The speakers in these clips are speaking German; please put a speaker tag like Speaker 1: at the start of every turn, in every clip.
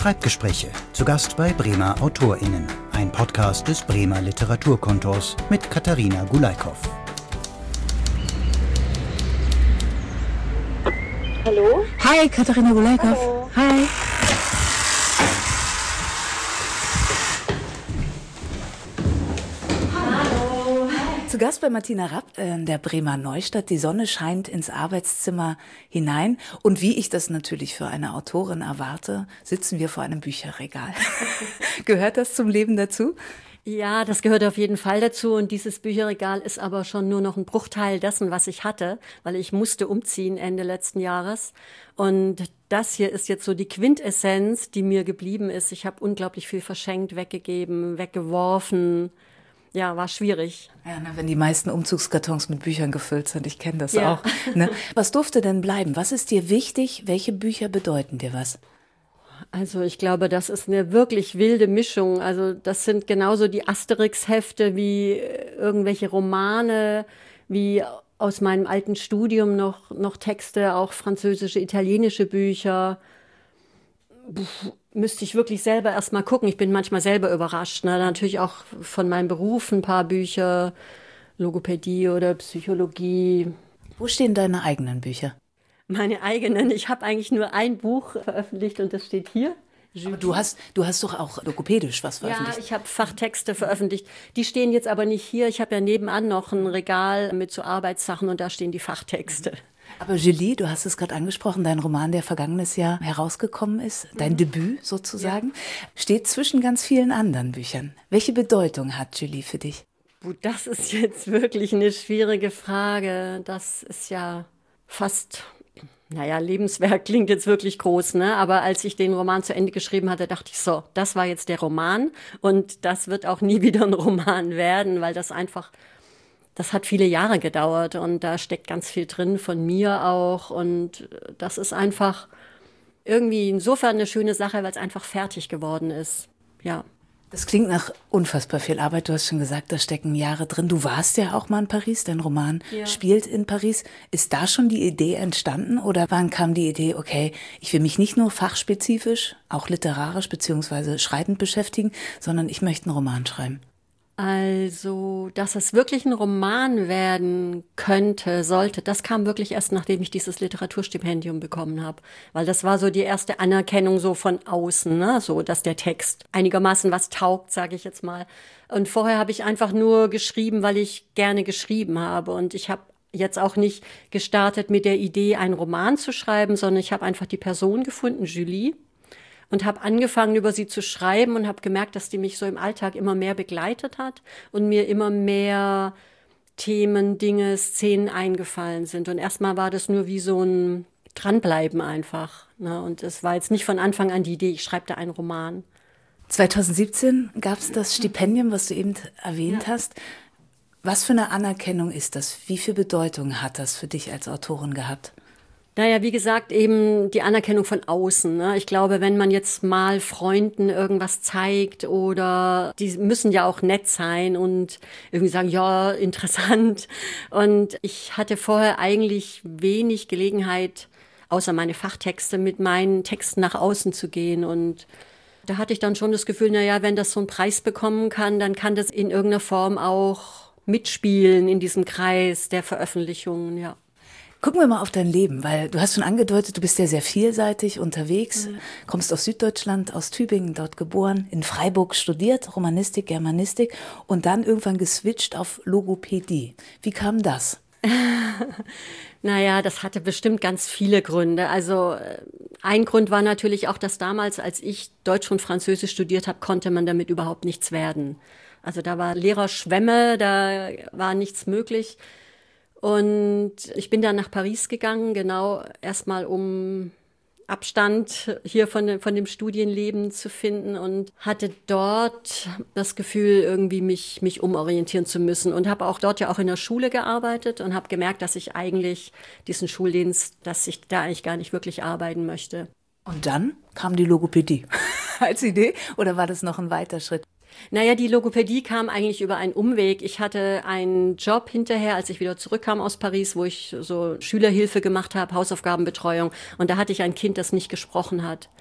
Speaker 1: Schreibgespräche, zu Gast bei Bremer AutorInnen. Ein Podcast des Bremer Literaturkontors mit Katharina Gulaikow.
Speaker 2: Hallo?
Speaker 3: Hi, Katharina Gulaikow.
Speaker 2: Hallo.
Speaker 3: Hi. Zu Gast bei Martina Rapp in der Bremer Neustadt. Die Sonne scheint ins Arbeitszimmer hinein. Und wie ich das natürlich für eine Autorin erwarte, sitzen wir vor einem Bücherregal. Gehört das zum Leben dazu?
Speaker 2: Ja, das gehört auf jeden Fall dazu. Und dieses Bücherregal ist aber schon nur noch ein Bruchteil dessen, was ich hatte, weil ich musste umziehen Ende letzten Jahres. Und das hier ist jetzt so die Quintessenz, die mir geblieben ist. Ich habe unglaublich viel verschenkt, weggegeben, weggeworfen. Ja, war schwierig.
Speaker 3: Ja, wenn die meisten Umzugskartons mit Büchern gefüllt sind, ich kenne das auch. Ne? Was durfte denn bleiben? Was ist dir wichtig? Welche Bücher bedeuten dir was?
Speaker 2: Also ich glaube, das ist eine wirklich wilde Mischung. Also das sind genauso die Asterix-Hefte wie irgendwelche Romane, wie aus meinem alten Studium noch Texte, auch französische, italienische Bücher. Müsste ich wirklich selber erst mal gucken. Ich bin manchmal selber überrascht. Ne? Natürlich auch von meinem Beruf ein paar Bücher, Logopädie oder Psychologie.
Speaker 3: Wo stehen deine eigenen Bücher?
Speaker 2: Meine eigenen. Ich habe eigentlich nur ein Buch veröffentlicht und das steht hier.
Speaker 3: Aber du hast doch auch logopädisch was veröffentlicht.
Speaker 2: Ja, ich habe Fachtexte veröffentlicht. Die stehen jetzt aber nicht hier. Ich habe ja nebenan noch ein Regal mit so Arbeitssachen und da stehen die Fachtexte.
Speaker 3: Aber Julie, du hast es gerade angesprochen, dein Roman, der vergangenes Jahr herausgekommen ist, dein Debüt sozusagen, steht zwischen ganz vielen anderen Büchern. Welche Bedeutung hat Julie für dich?
Speaker 2: Das ist jetzt wirklich eine schwierige Frage. Das ist ja fast, Lebenswerk klingt jetzt wirklich groß, ne? Aber als ich den Roman zu Ende geschrieben hatte, dachte ich so, das war jetzt der Roman und das wird auch nie wieder ein Roman werden, weil das hat viele Jahre gedauert und da steckt ganz viel drin von mir auch und das ist einfach irgendwie insofern eine schöne Sache, weil es einfach fertig geworden ist, ja.
Speaker 3: Das klingt nach unfassbar viel Arbeit. Du hast schon gesagt, da stecken Jahre drin. Du warst ja auch mal in Paris, dein Roman spielt in Paris. Ist da schon die Idee entstanden oder wann kam die Idee, okay, ich will mich nicht nur fachspezifisch, auch literarisch bzw. schreibend beschäftigen, sondern ich möchte einen Roman schreiben?
Speaker 2: Also, dass es wirklich ein Roman werden sollte, das kam wirklich erst, nachdem ich dieses Literaturstipendium bekommen habe. Weil das war so die erste Anerkennung so von außen, ne? So, dass der Text einigermaßen was taugt, sage ich jetzt mal. Und vorher habe ich einfach nur geschrieben, weil ich gerne geschrieben habe. Und ich habe jetzt auch nicht gestartet mit der Idee, einen Roman zu schreiben, sondern ich habe einfach die Person gefunden, Julie. Und habe angefangen, über sie zu schreiben und habe gemerkt, dass die mich so im Alltag immer mehr begleitet hat und mir immer mehr Themen, Dinge, Szenen eingefallen sind. Und erstmal war das nur wie so ein Dranbleiben einfach. Ne? Und es war jetzt nicht von Anfang an die Idee, ich schreibe da einen Roman.
Speaker 3: 2017 gab es das Stipendium, was du eben erwähnt hast. Was für eine Anerkennung ist das? Wie viel Bedeutung hat das für dich als Autorin gehabt?
Speaker 2: Naja, wie gesagt, eben die Anerkennung von außen. Ne? Ich glaube, wenn man jetzt mal Freunden irgendwas zeigt oder die müssen ja auch nett sein und irgendwie sagen, ja, interessant. Und ich hatte vorher eigentlich wenig Gelegenheit, außer meine Fachtexte, mit meinen Texten nach außen zu gehen. Und da hatte ich dann schon das Gefühl, wenn das so einen Preis bekommen kann, dann kann das in irgendeiner Form auch mitspielen in diesem Kreis der Veröffentlichungen, ja.
Speaker 3: Gucken wir mal auf dein Leben, weil du hast schon angedeutet, du bist ja sehr vielseitig unterwegs, kommst aus Süddeutschland, aus Tübingen, dort geboren, in Freiburg studiert, Romanistik, Germanistik und dann irgendwann geswitcht auf Logopädie. Wie kam das?
Speaker 2: Das hatte bestimmt ganz viele Gründe. Also ein Grund war natürlich auch, dass damals, als ich Deutsch und Französisch studiert habe, konnte man damit überhaupt nichts werden. Also da war Lehrerschwemme, da war nichts möglich. Und ich bin dann nach Paris gegangen, genau erstmal um Abstand hier von dem Studienleben zu finden und hatte dort das Gefühl, irgendwie mich umorientieren zu müssen und habe auch dort ja auch in der Schule gearbeitet und habe gemerkt, dass ich eigentlich diesen Schuldienst, dass ich da eigentlich gar nicht wirklich arbeiten möchte.
Speaker 3: Und dann kam die Logopädie als Idee oder war das noch ein weiter Schritt?
Speaker 2: Die Logopädie kam eigentlich über einen Umweg. Ich hatte einen Job hinterher, als ich wieder zurückkam aus Paris, wo ich so Schülerhilfe gemacht habe, Hausaufgabenbetreuung. Und da hatte ich ein Kind, das nicht gesprochen hat.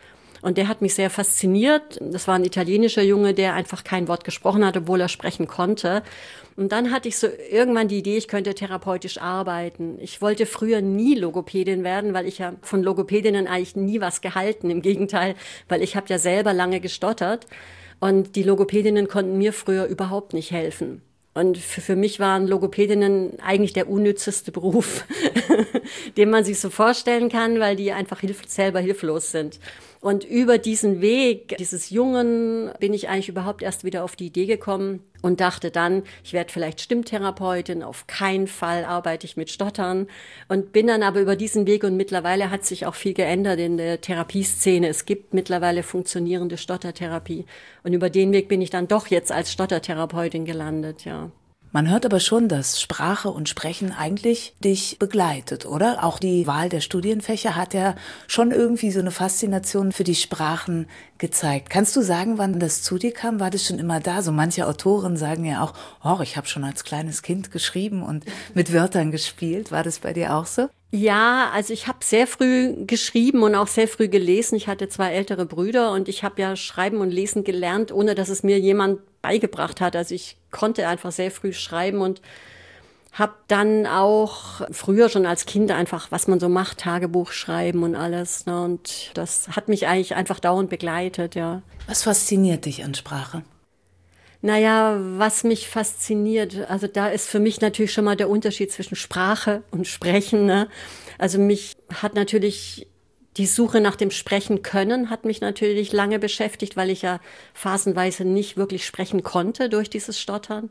Speaker 2: Und der hat mich sehr fasziniert. Das war ein italienischer Junge, der einfach kein Wort gesprochen hat, obwohl er sprechen konnte. Und dann hatte ich so irgendwann die Idee, ich könnte therapeutisch arbeiten. Ich wollte früher nie Logopädin werden, weil ich ja von Logopädinnen eigentlich nie was gehalten. Im Gegenteil, weil ich habe ja selber lange gestottert. Und die Logopädinnen konnten mir früher überhaupt nicht helfen. Und für mich waren Logopädinnen eigentlich der unnützeste Beruf, den man sich so vorstellen kann, weil die einfach selber hilflos sind. Und über diesen Weg dieses Jungen bin ich eigentlich überhaupt erst wieder auf die Idee gekommen und dachte dann, ich werde vielleicht Stimmtherapeutin, auf keinen Fall arbeite ich mit Stottern. Und bin dann aber über diesen Weg, und mittlerweile hat sich auch viel geändert in der Therapieszene. Es gibt mittlerweile funktionierende Stottertherapie. Und über den Weg bin ich dann doch jetzt als Stottertherapeutin gelandet, ja.
Speaker 3: Man hört aber schon, dass Sprache und Sprechen eigentlich dich begleitet, oder? Auch die Wahl der Studienfächer hat ja schon irgendwie so eine Faszination für die Sprachen gezeigt. Kannst du sagen, wann das zu dir kam? War das schon immer da? So manche Autoren sagen ja auch, oh, ich habe schon als kleines Kind geschrieben und mit Wörtern gespielt. War das bei dir auch so?
Speaker 2: Ja, also ich habe sehr früh geschrieben und auch sehr früh gelesen. Ich hatte 2 ältere Brüder und ich habe ja Schreiben und Lesen gelernt, ohne dass es mir jemand beigebracht hat. Also ich konnte einfach sehr früh schreiben und habe dann auch früher schon als Kind einfach, was man so macht, Tagebuch schreiben und alles. Ne? Und das hat mich eigentlich einfach dauernd begleitet, ja.
Speaker 3: Was fasziniert dich an Sprache?
Speaker 2: Naja, was mich fasziniert, also da ist für mich natürlich schon mal der Unterschied zwischen Sprache und Sprechen. Ne? Also mich hat natürlich die Suche nach dem Sprechen können, hat mich natürlich lange beschäftigt, weil ich ja phasenweise nicht wirklich sprechen konnte durch dieses Stottern.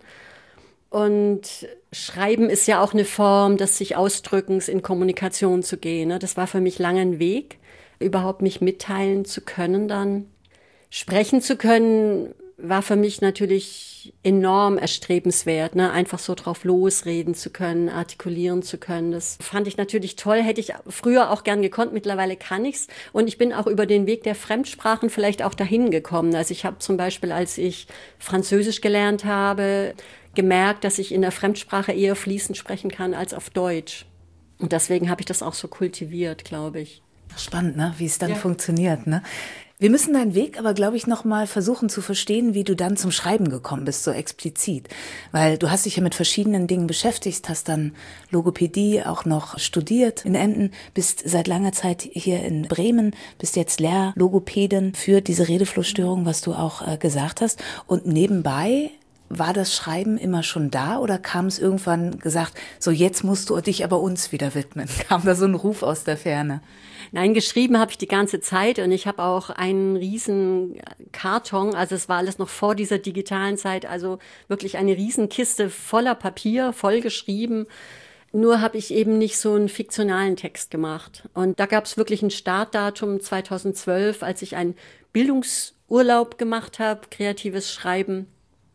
Speaker 2: Und Schreiben ist ja auch eine Form des sich Ausdrückens, in Kommunikation zu gehen. Ne? Das war für mich lange ein Weg, überhaupt mich mitteilen zu können dann. Sprechen zu können war für mich natürlich enorm erstrebenswert, ne? Einfach so drauf losreden zu können, artikulieren zu können. Das fand ich natürlich toll, hätte ich früher auch gern gekonnt, mittlerweile kann ich's. Und ich bin auch über den Weg der Fremdsprachen vielleicht auch dahin gekommen. Also ich habe zum Beispiel, als ich Französisch gelernt habe, gemerkt, dass ich in der Fremdsprache eher fließend sprechen kann als auf Deutsch. Und deswegen habe ich das auch so kultiviert, glaube ich.
Speaker 3: Spannend, ne? Wie es dann funktioniert, ne? Wir müssen deinen Weg aber, glaube ich, noch mal versuchen zu verstehen, wie du dann zum Schreiben gekommen bist, so explizit. Weil du hast dich ja mit verschiedenen Dingen beschäftigt, hast dann Logopädie auch noch studiert in Emden, bist seit langer Zeit hier in Bremen, bist jetzt Lehrlogopädin für diese Redeflussstörung, was du auch gesagt hast. Und nebenbei war das Schreiben immer schon da oder kam es irgendwann gesagt, so jetzt musst du dich aber uns wieder widmen? Kam da so ein Ruf aus der Ferne?
Speaker 2: Nein, geschrieben habe ich die ganze Zeit und ich habe auch einen riesen Karton, also es war alles noch vor dieser digitalen Zeit, also wirklich eine Riesenkiste voller Papier, voll geschrieben. Nur habe ich eben nicht so einen fiktionalen Text gemacht. Und da gab es wirklich ein Startdatum 2012, als ich einen Bildungsurlaub gemacht habe, kreatives Schreiben.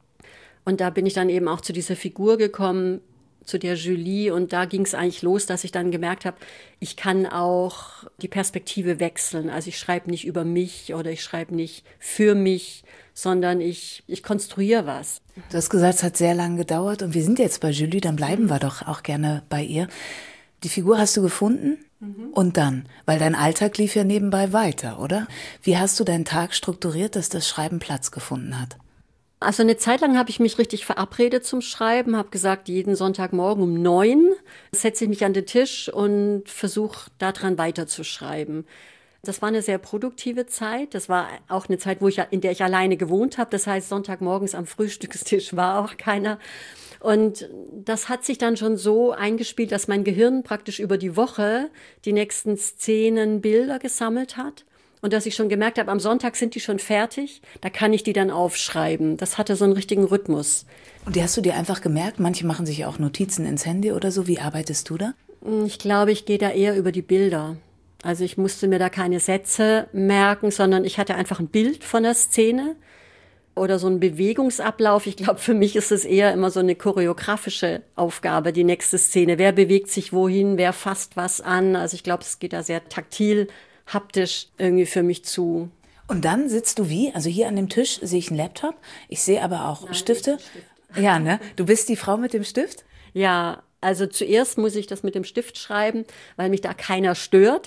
Speaker 2: Und da bin ich dann eben auch zu dieser Figur gekommen, zu der Julie. Und da ging es eigentlich los, dass ich dann gemerkt habe, ich kann auch die Perspektive wechseln. Also ich schreibe nicht über mich oder ich schreibe nicht für mich, sondern ich konstruiere was.
Speaker 3: Du hast gesagt, es hat sehr lange gedauert und wir sind jetzt bei Julie, dann bleiben wir doch auch gerne bei ihr. Die Figur hast du gefunden und dann, weil dein Alltag lief ja nebenbei weiter, oder? Wie hast du deinen Tag strukturiert, dass das Schreiben Platz gefunden hat?
Speaker 2: Also eine Zeit lang habe ich mich richtig verabredet zum Schreiben, habe gesagt, jeden Sonntagmorgen um 9 setze ich mich an den Tisch und versuche daran weiterzuschreiben. Das war eine sehr produktive Zeit. Das war auch eine Zeit, in der ich alleine gewohnt habe. Das heißt, Sonntagmorgens am Frühstückstisch war auch keiner. Und das hat sich dann schon so eingespielt, dass mein Gehirn praktisch über die Woche die nächsten Szenen, Bilder gesammelt hat. Und dass ich schon gemerkt habe, am Sonntag sind die schon fertig, da kann ich die dann aufschreiben. Das hatte so einen richtigen Rhythmus.
Speaker 3: Und die hast du dir einfach gemerkt? Manche machen sich ja auch Notizen ins Handy oder so. Wie arbeitest du da?
Speaker 2: Ich glaube, ich gehe da eher über die Bilder. Also ich musste mir da keine Sätze merken, sondern ich hatte einfach ein Bild von der Szene oder so einen Bewegungsablauf. Ich glaube, für mich ist es eher immer so eine choreografische Aufgabe, die nächste Szene. Wer bewegt sich wohin, wer fasst was an? Also ich glaube, es geht da sehr taktil, haptisch irgendwie für mich zu.
Speaker 3: Und dann sitzt du wie? Also hier an dem Tisch sehe ich einen Laptop. Ich sehe aber auch Stifte. Ja, ne? Du bist die Frau mit dem Stift?
Speaker 2: Ja, also zuerst muss ich das mit dem Stift schreiben, weil mich da keiner stört.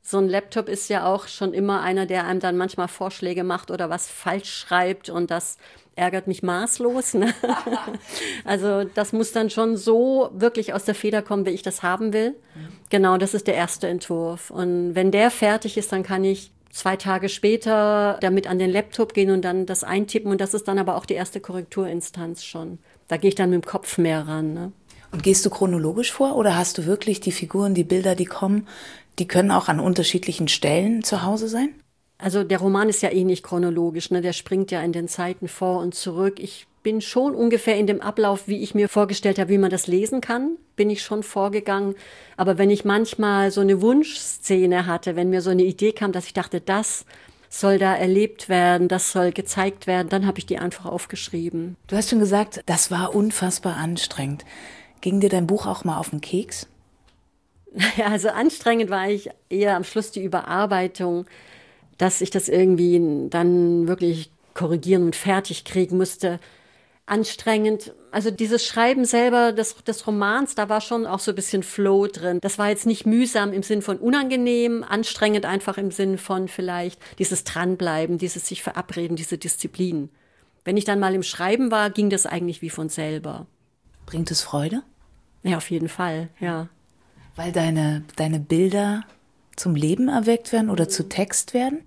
Speaker 2: So ein Laptop ist ja auch schon immer einer, der einem dann manchmal Vorschläge macht oder was falsch schreibt und das ärgert mich maßlos. Ne? Also das muss dann schon so wirklich aus der Feder kommen, wie ich das haben will. Genau, das ist der erste Entwurf. Und wenn der fertig ist, dann kann ich 2 Tage später damit an den Laptop gehen und dann das eintippen. Und das ist dann aber auch die erste Korrekturinstanz schon. Da gehe ich dann mit dem Kopf mehr ran. Ne?
Speaker 3: Und gehst du chronologisch vor oder hast du wirklich die Figuren, die Bilder, die kommen, die können auch an unterschiedlichen Stellen zu Hause sein?
Speaker 2: Also der Roman ist ja eh nicht chronologisch, ne? Der springt ja in den Zeiten vor und zurück. Ich bin schon ungefähr in dem Ablauf, wie ich mir vorgestellt habe, wie man das lesen kann, bin ich schon vorgegangen. Aber wenn ich manchmal so eine Wunschszene hatte, wenn mir so eine Idee kam, dass ich dachte, das soll da erlebt werden, das soll gezeigt werden, dann habe ich die einfach aufgeschrieben.
Speaker 3: Du hast schon gesagt, das war unfassbar anstrengend. Ging dir dein Buch auch mal auf den Keks?
Speaker 2: Ja, also anstrengend war ich eher am Schluss die Überarbeitung, dass ich das irgendwie dann wirklich korrigieren und fertig kriegen musste. Anstrengend. Also dieses Schreiben selber des Romans, da war schon auch so ein bisschen Flow drin. Das war jetzt nicht mühsam im Sinn von unangenehm, anstrengend einfach im Sinn von vielleicht dieses Dranbleiben, dieses sich verabreden, diese Disziplin. Wenn ich dann mal im Schreiben war, ging das eigentlich wie von selber.
Speaker 3: Bringt es Freude?
Speaker 2: Ja, auf jeden Fall, ja.
Speaker 3: Weil deine Bilder zum Leben erweckt werden oder zu Text werden?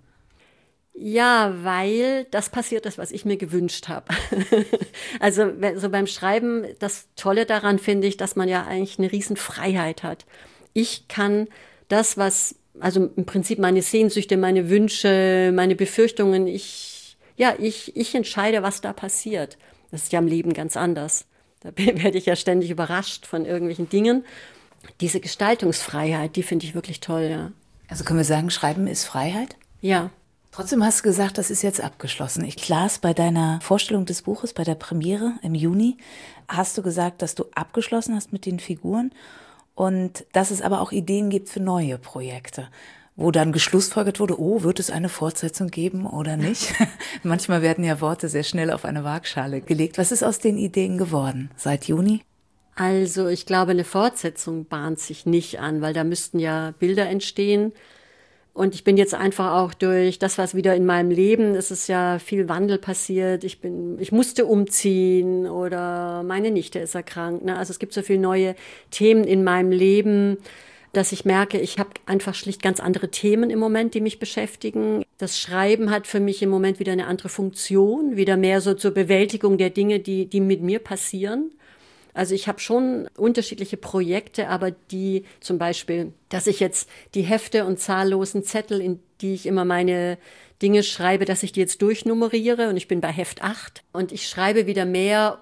Speaker 2: Ja, weil das passiert ist, was ich mir gewünscht habe. Also so beim Schreiben, das Tolle daran finde ich, dass man ja eigentlich eine riesen Freiheit hat. Ich kann das, also im Prinzip meine Sehnsüchte, meine Wünsche, meine Befürchtungen, ich entscheide, was da passiert. Das ist ja im Leben ganz anders. Da werde ich ja ständig überrascht von irgendwelchen Dingen. Diese Gestaltungsfreiheit, die finde ich wirklich toll, ja.
Speaker 3: Also können wir sagen, Schreiben ist Freiheit?
Speaker 2: Ja.
Speaker 3: Trotzdem hast du gesagt, das ist jetzt abgeschlossen. Ich las bei deiner Vorstellung des Buches, bei der Premiere im Juni, hast du gesagt, dass du abgeschlossen hast mit den Figuren und dass es aber auch Ideen gibt für neue Projekte, wo dann geschlussfolgert wurde, wird es eine Fortsetzung geben oder nicht? Manchmal werden ja Worte sehr schnell auf eine Waagschale gelegt. Was ist aus den Ideen geworden seit Juni?
Speaker 2: Also ich glaube, eine Fortsetzung bahnt sich nicht an, weil da müssten ja Bilder entstehen. Und ich bin jetzt einfach auch durch das, was wieder in meinem Leben, es ist ja viel Wandel passiert. Ich musste umziehen oder meine Nichte ist erkrankt. Ne? Also es gibt so viele neue Themen in meinem Leben, dass ich merke, ich habe einfach schlicht ganz andere Themen im Moment, die mich beschäftigen. Das Schreiben hat für mich im Moment wieder eine andere Funktion, wieder mehr so zur Bewältigung der Dinge, die mit mir passieren. Also ich habe schon unterschiedliche Projekte, aber die zum Beispiel, dass ich jetzt die Hefte und zahllosen Zettel, in die ich immer meine Dinge schreibe, dass ich die jetzt durchnummeriere und ich bin bei Heft 8 und ich schreibe wieder mehr,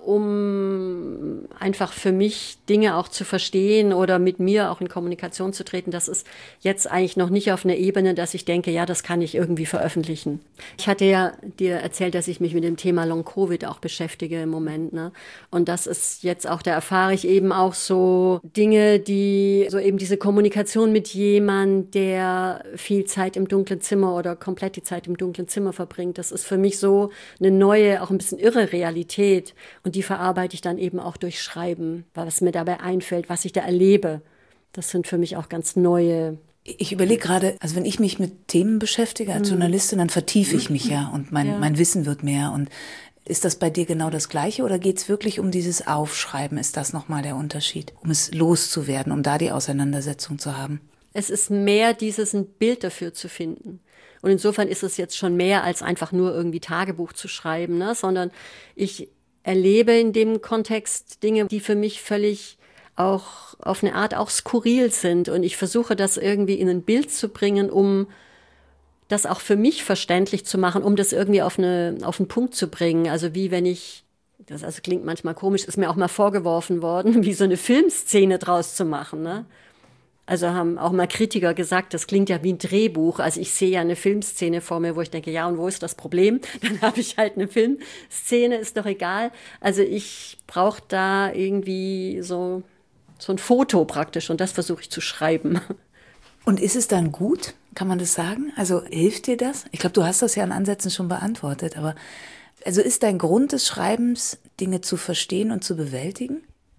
Speaker 2: um einfach für mich Dinge auch zu verstehen oder mit mir auch in Kommunikation zu treten. Das ist jetzt eigentlich noch nicht auf einer Ebene, dass ich denke, ja, das kann ich irgendwie veröffentlichen. Ich hatte ja dir erzählt, dass ich mich mit dem Thema Long-Covid auch beschäftige im Moment, ne? Und das ist jetzt auch, da erfahre ich eben auch so Dinge, die so eben diese Kommunikation mit jemandem, der viel Zeit im dunklen Zimmer oder komplett die Zeit im dunklen Zimmer verbringt. Das ist für mich so eine neue, auch ein bisschen irre Realität. Und die verarbeite ich dann eben auch durch Schreiben, was mir dabei einfällt, was ich da erlebe. Das sind für mich auch ganz neue.
Speaker 3: Ich überlege gerade, also wenn ich mich mit Themen beschäftige als Journalistin, dann vertiefe ich mich ja und mein Wissen wird mehr. Und ist das bei dir genau das Gleiche oder geht es wirklich um dieses Aufschreiben? Ist das nochmal der Unterschied? Um es loszuwerden, um da die Auseinandersetzung zu haben?
Speaker 2: Es ist mehr dieses, ein Bild dafür zu finden. Und insofern ist es jetzt schon mehr als einfach nur irgendwie Tagebuch zu schreiben, ne? Sondern ich erlebe in dem Kontext Dinge, die für mich völlig auch auf eine Art auch skurril sind. Und ich versuche das irgendwie in ein Bild zu bringen, um das auch für mich verständlich zu machen, um das irgendwie auf einen Punkt zu bringen. Also wie wenn das also klingt manchmal komisch, ist mir auch mal vorgeworfen worden, wie so eine Filmszene draus zu machen, ne? Also haben auch mal Kritiker gesagt, das klingt ja wie ein Drehbuch. Also ich sehe ja eine Filmszene vor mir, wo ich denke, ja, und wo ist das Problem? Dann habe ich halt eine Filmszene, ist doch egal. Also ich brauche da irgendwie so ein Foto praktisch und das versuche ich zu schreiben.
Speaker 3: Und ist es dann gut? Kann man das sagen? Also hilft dir das? Ich glaube, du hast das ja in Ansätzen schon beantwortet, aber also ist dein Grund des Schreibens, Dinge zu verstehen und zu bewältigen?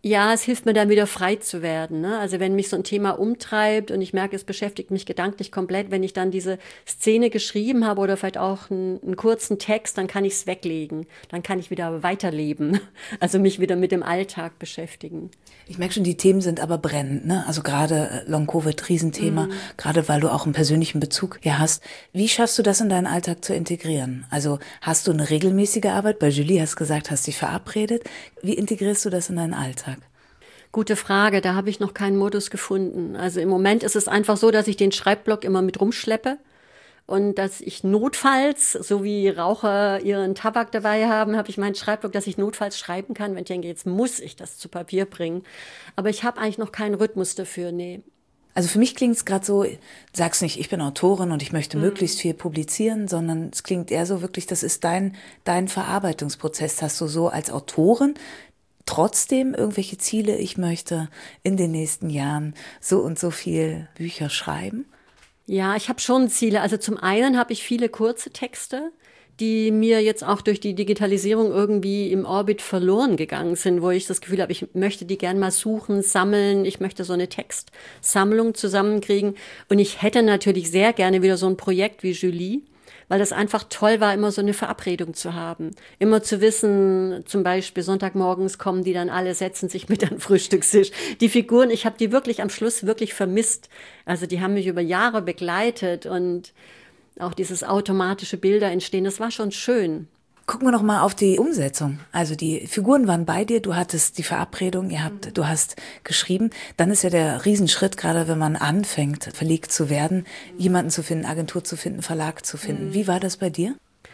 Speaker 2: Ja, es hilft mir dann wieder frei zu werden, ne? Also wenn mich so ein Thema umtreibt und ich merke, es beschäftigt mich gedanklich komplett, wenn ich dann diese Szene geschrieben habe oder vielleicht auch einen kurzen Text, dann kann ich es weglegen. Dann kann ich wieder weiterleben. Also mich wieder mit dem Alltag beschäftigen.
Speaker 3: Ich merke schon, die Themen sind aber brennend, ne? Also gerade Long-Covid, Riesenthema, gerade weil du auch einen persönlichen Bezug hier hast. Wie schaffst du das in deinen Alltag zu integrieren? Also hast du eine regelmäßige Arbeit? Bei Julie hast du gesagt, hast dich verabredet. Wie integrierst du das in deinen Alltag?
Speaker 2: Gute Frage, da habe ich noch keinen Modus gefunden. Also im Moment ist es einfach so, dass ich den Schreibblock immer mit rumschleppe und dass ich notfalls, so wie Raucher ihren Tabak dabei haben, habe ich meinen Schreibblock, dass ich notfalls schreiben kann, wenn ich denke, jetzt muss ich das zu Papier bringen. Aber ich habe eigentlich noch keinen Rhythmus dafür, nee.
Speaker 3: Also für mich klingt es gerade so, sag's nicht, ich bin Autorin und ich möchte möglichst viel publizieren, sondern es klingt eher so wirklich, das ist dein Verarbeitungsprozess. Hast du so als Autorin trotzdem irgendwelche Ziele, ich möchte in den nächsten Jahren so und so viel Bücher schreiben?
Speaker 2: Ja, ich habe schon Ziele. Also zum einen habe ich viele kurze Texte, die mir jetzt auch durch die Digitalisierung irgendwie im Orbit verloren gegangen sind, wo ich das Gefühl habe, ich möchte die gern mal suchen, sammeln, ich möchte so eine Textsammlung zusammenkriegen. Und ich hätte natürlich sehr gerne wieder so ein Projekt wie Julie, weil das einfach toll war, immer so eine Verabredung zu haben. Immer zu wissen, zum Beispiel Sonntagmorgens kommen die dann alle, setzen sich mit an den Frühstückstisch. Die Figuren, ich habe die wirklich am Schluss wirklich vermisst. Also die haben mich über Jahre begleitet und auch dieses automatische Bilder entstehen, das war schon schön.
Speaker 3: Gucken wir noch mal auf die Umsetzung. Also die Figuren waren bei dir, du hattest die Verabredung, du hast geschrieben. Dann ist ja der Riesenschritt, gerade wenn man anfängt, verlegt zu werden, jemanden zu finden, Agentur zu finden, Verlag zu finden. Wie war das bei dir?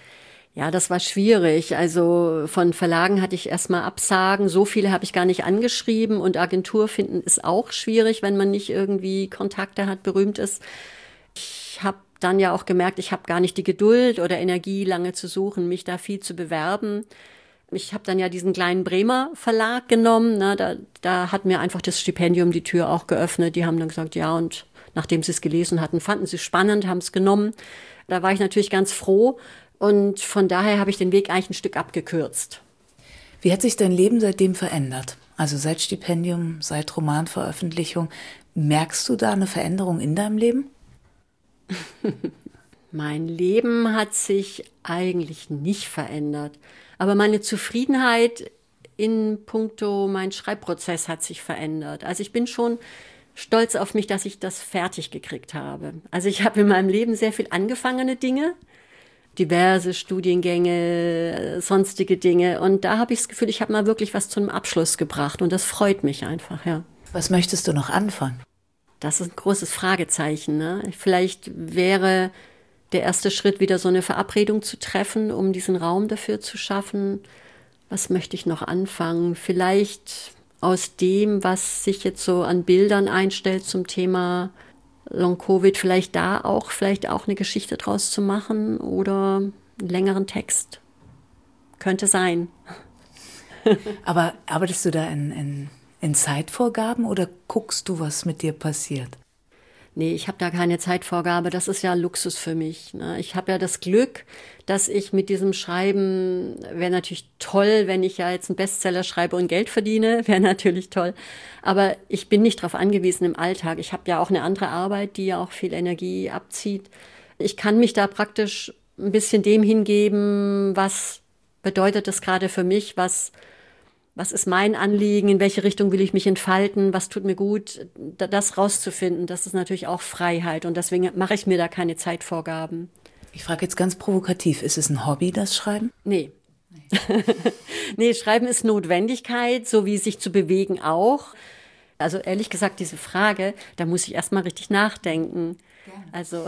Speaker 2: Ja, das war schwierig. Also von Verlagen hatte ich erstmal Absagen. So viele habe ich gar nicht angeschrieben. Und Agentur finden ist auch schwierig, wenn man nicht irgendwie Kontakte hat, berühmt ist. Ich habe dann ja auch gemerkt, ich habe gar nicht die Geduld oder Energie, lange zu suchen, mich da viel zu bewerben. Ich habe dann ja diesen kleinen Bremer Verlag genommen. Ne, da hat mir einfach das Stipendium die Tür auch geöffnet. Die haben dann gesagt, ja, und nachdem sie es gelesen hatten, fanden sie es spannend, haben es genommen. Da war ich natürlich ganz froh. Und von daher habe ich den Weg eigentlich ein Stück abgekürzt.
Speaker 3: Wie hat sich dein Leben seitdem verändert? Also seit Stipendium, seit Romanveröffentlichung. Merkst du da eine Veränderung in deinem Leben?
Speaker 2: Mein Leben hat sich eigentlich nicht verändert. Aber meine Zufriedenheit in puncto mein Schreibprozess hat sich verändert. Also ich bin schon stolz auf mich, dass ich das fertig gekriegt habe. Also ich habe in meinem Leben sehr viel angefangene Dinge, diverse Studiengänge, sonstige Dinge. Und da habe ich das Gefühl, ich habe mal wirklich was zu einem Abschluss gebracht. Und das freut mich einfach, ja.
Speaker 3: Was möchtest du noch anfangen?
Speaker 2: Das ist ein großes Fragezeichen, ne? Vielleicht wäre der erste Schritt, wieder so eine Verabredung zu treffen, um diesen Raum dafür zu schaffen. Was möchte ich noch anfangen? Vielleicht aus dem, was sich jetzt so an Bildern einstellt zum Thema Long-Covid, vielleicht auch eine Geschichte draus zu machen oder einen längeren Text. Könnte sein.
Speaker 3: Aber arbeitest du da in Zeitvorgaben oder guckst du, was mit dir passiert?
Speaker 2: Nee, ich habe da keine Zeitvorgabe. Das ist ja Luxus für mich, ne? Ich habe ja das Glück, dass ich mit diesem Schreiben, wäre natürlich toll, wenn ich ja jetzt einen Bestseller schreibe und Geld verdiene, wäre natürlich toll. Aber ich bin nicht darauf angewiesen im Alltag. Ich habe ja auch eine andere Arbeit, die ja auch viel Energie abzieht. Ich kann mich da praktisch ein bisschen dem hingeben, was bedeutet das gerade für mich, was ist mein Anliegen, in welche Richtung will ich mich entfalten, was tut mir gut, das rauszufinden, das ist natürlich auch Freiheit und deswegen mache ich mir da keine Zeitvorgaben.
Speaker 3: Ich frage jetzt ganz provokativ, ist es ein Hobby, das Schreiben?
Speaker 2: Nee. Nee, Schreiben ist Notwendigkeit, so wie sich zu bewegen auch. Also ehrlich gesagt, diese Frage, da muss ich erstmal richtig nachdenken. Gerne. Also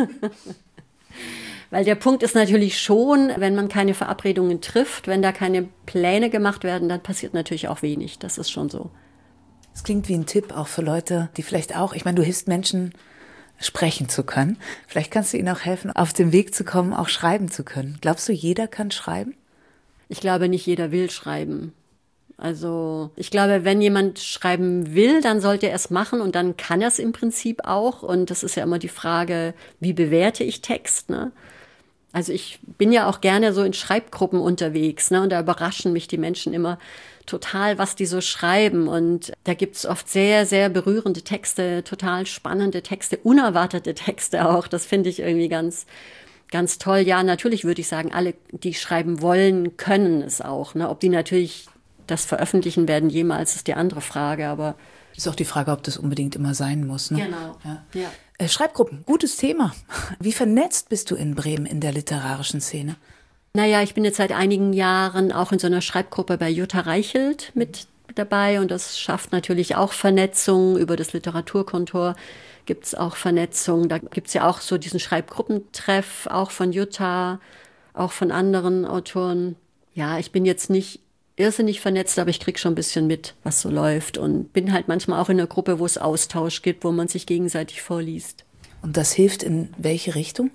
Speaker 2: weil der Punkt ist natürlich schon, wenn man keine Verabredungen trifft, wenn da keine Pläne gemacht werden, dann passiert natürlich auch wenig. Das ist schon so.
Speaker 3: Es klingt wie ein Tipp auch für Leute, die vielleicht auch, ich meine, du hilfst Menschen, sprechen zu können. Vielleicht kannst du ihnen auch helfen, auf den Weg zu kommen, auch schreiben zu können. Glaubst du, jeder kann schreiben?
Speaker 2: Ich glaube, nicht jeder will schreiben. Also ich glaube, wenn jemand schreiben will, dann sollte er es machen und dann kann er es im Prinzip auch. Und das ist ja immer die Frage, wie bewerte ich Text, ne? Also ich bin ja auch gerne so in Schreibgruppen unterwegs, ne? Und da überraschen mich die Menschen immer total, was die so schreiben. Und da gibt's oft sehr, sehr berührende Texte, total spannende Texte, unerwartete Texte auch. Das finde ich irgendwie ganz, ganz toll. Ja, natürlich würde ich sagen, alle, die schreiben wollen, können es auch. Ne? Ob die natürlich das veröffentlichen werden jemals, ist die andere Frage. Aber
Speaker 3: ist auch die Frage, ob das unbedingt immer sein muss. Ne?
Speaker 2: Genau, ja.
Speaker 3: Schreibgruppen, gutes Thema. Wie vernetzt bist du in Bremen in der literarischen Szene?
Speaker 2: Naja, ich bin jetzt seit einigen Jahren auch in so einer Schreibgruppe bei Jutta Reichelt mit dabei und das schafft natürlich auch Vernetzung. Über das Literaturkontor gibt es auch Vernetzung. Da gibt es ja auch so diesen Schreibgruppentreff, auch von Jutta, auch von anderen Autoren. Ja, ich bin jetzt nicht irrsinnig vernetzt, aber ich kriege schon ein bisschen mit, was so läuft und bin halt manchmal auch in einer Gruppe, wo es Austausch gibt, wo man sich gegenseitig vorliest.
Speaker 3: Und das hilft in welche Richtung?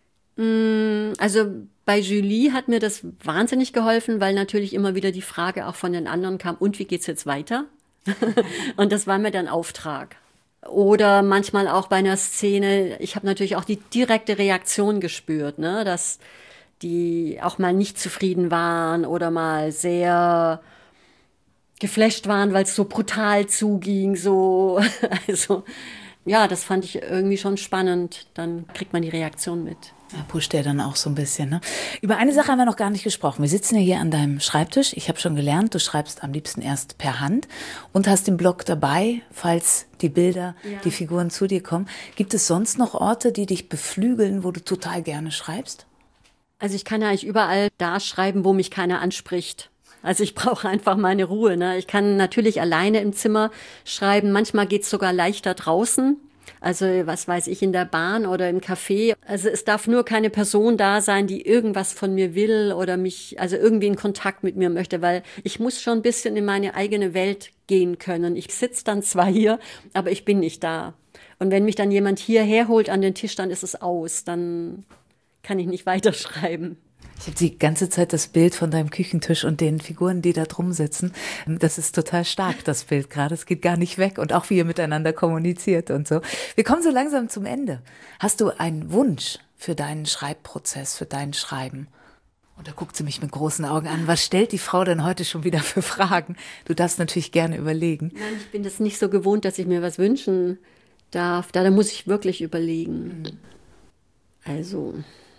Speaker 2: Also bei Julie hat mir das wahnsinnig geholfen, weil natürlich immer wieder die Frage auch von den anderen kam, und wie geht's jetzt weiter? Und das war mir dann Auftrag. Oder manchmal auch bei einer Szene, ich habe natürlich auch die direkte Reaktion gespürt, ne, dass die auch mal nicht zufrieden waren oder mal sehr geflasht waren, weil es so brutal zuging, so, also, ja, das fand ich irgendwie schon spannend. Dann kriegt man die Reaktion mit.
Speaker 3: Ja, pusht der dann auch so ein bisschen, ne? Über eine Sache haben wir noch gar nicht gesprochen. Wir sitzen ja hier an deinem Schreibtisch. Ich habe schon gelernt, du schreibst am liebsten erst per Hand und hast den Block dabei, falls die Bilder, die Figuren zu dir kommen. Gibt es sonst noch Orte, die dich beflügeln, wo du total gerne schreibst?
Speaker 2: Also ich kann ja eigentlich überall da schreiben, wo mich keiner anspricht. Also ich brauche einfach meine Ruhe, ne? Ich kann natürlich alleine im Zimmer schreiben. Manchmal geht's sogar leichter draußen. Also was weiß ich, in der Bahn oder im Café. Also es darf nur keine Person da sein, die irgendwas von mir will oder mich, also irgendwie in Kontakt mit mir möchte, weil ich muss schon ein bisschen in meine eigene Welt gehen können. Ich sitze dann zwar hier, aber ich bin nicht da. Und wenn mich dann jemand hierher holt an den Tisch, dann ist es aus. Dann kann ich nicht weiterschreiben.
Speaker 3: Ich habe die ganze Zeit das Bild von deinem Küchentisch und den Figuren, die da drum sitzen. Das ist total stark, das Bild gerade. Es geht gar nicht weg. Und auch wie ihr miteinander kommuniziert und so. Wir kommen so langsam zum Ende. Hast du einen Wunsch für deinen Schreibprozess, für dein Schreiben? Und da guckt sie mich mit großen Augen an. Was stellt die Frau denn heute schon wieder für Fragen? Du darfst natürlich gerne überlegen.
Speaker 2: Nein, ich bin das nicht so gewohnt, dass ich mir was wünschen darf. Da muss ich wirklich überlegen. Also...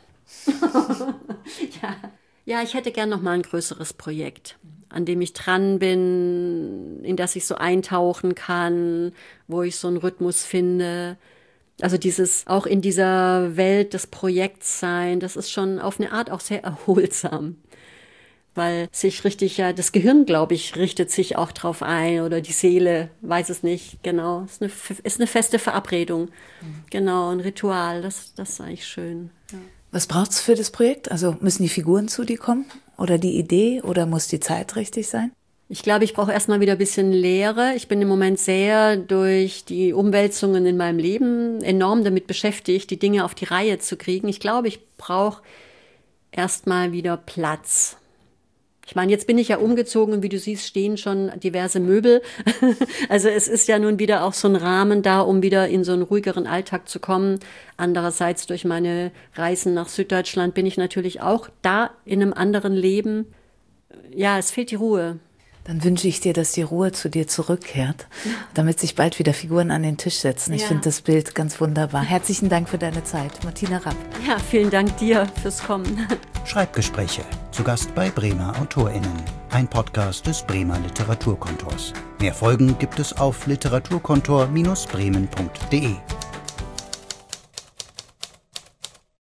Speaker 2: Ja, ich hätte gern noch mal ein größeres Projekt, an dem ich dran bin, in das ich so eintauchen kann, wo ich so einen Rhythmus finde. Also dieses auch in dieser Welt des Projekts sein, das ist schon auf eine Art auch sehr erholsam. Weil sich richtig, ja, das Gehirn, glaube ich, richtet sich auch drauf ein oder die Seele, weiß es nicht, genau. Ist eine feste Verabredung, genau, ein Ritual, das ist eigentlich schön, ja.
Speaker 3: Was braucht's für das Projekt? Also müssen die Figuren zu dir kommen oder die Idee oder muss die Zeit richtig sein?
Speaker 2: Ich glaube, ich brauche erstmal wieder ein bisschen Leere. Ich bin im Moment sehr durch die Umwälzungen in meinem Leben enorm damit beschäftigt, die Dinge auf die Reihe zu kriegen. Ich glaube, ich brauche erstmal wieder Platz. Ich meine, jetzt bin ich ja umgezogen und wie du siehst, stehen schon diverse Möbel. Also es ist ja nun wieder auch so ein Rahmen da, um wieder in so einen ruhigeren Alltag zu kommen. Andererseits durch meine Reisen nach Süddeutschland bin ich natürlich auch da in einem anderen Leben. Ja, es fehlt die Ruhe.
Speaker 3: Dann wünsche ich dir, dass die Ruhe zu dir zurückkehrt, damit sich bald wieder Figuren an den Tisch setzen. Ich finde das Bild ganz wunderbar. Herzlichen Dank für deine Zeit, Martina Rapp.
Speaker 2: Ja, vielen Dank dir fürs Kommen.
Speaker 1: Schreibgespräche, zu Gast bei Bremer AutorInnen. Ein Podcast des Bremer Literaturkontors. Mehr Folgen gibt es auf literaturkontor-bremen.de.